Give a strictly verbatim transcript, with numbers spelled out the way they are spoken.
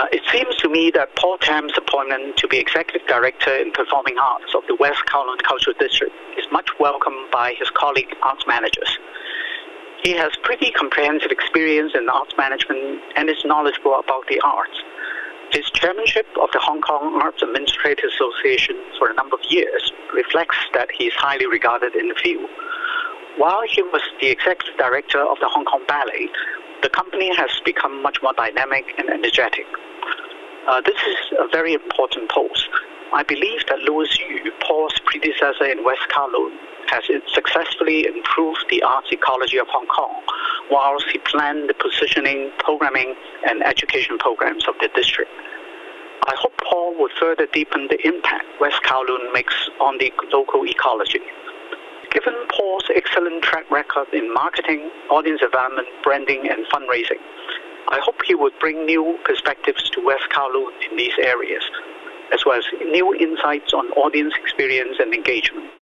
Uh, it seems to me that Paul Tam's appointment to be Executive Director in Performing Arts of the West Kowloon Cultural District is much welcomed by his colleague arts managers. He has pretty comprehensive experience in arts management and is knowledgeable about the arts. His chairmanship of the Hong Kong Arts Administrators Association for a number of years reflects that he is highly regarded in the field. While he was the Executive Director of the Hong Kong Ballet, the company has become much more dynamic and energetic. Uh, this is a very important post. I believe that Louis Yu, Paul's predecessor in West Kowloon, has successfully improved the arts ecology of Hong Kong, whilst he planned the positioning, programming, and education programs of the district. I hope Paul will further deepen the impact West Kowloon makes on the local ecology. Given Paul's excellent track record in marketing, audience development, branding, and fundraising, I hope he would bring new perspectives to West Kowloon in these areas, as well as new insights on audience experience and engagement.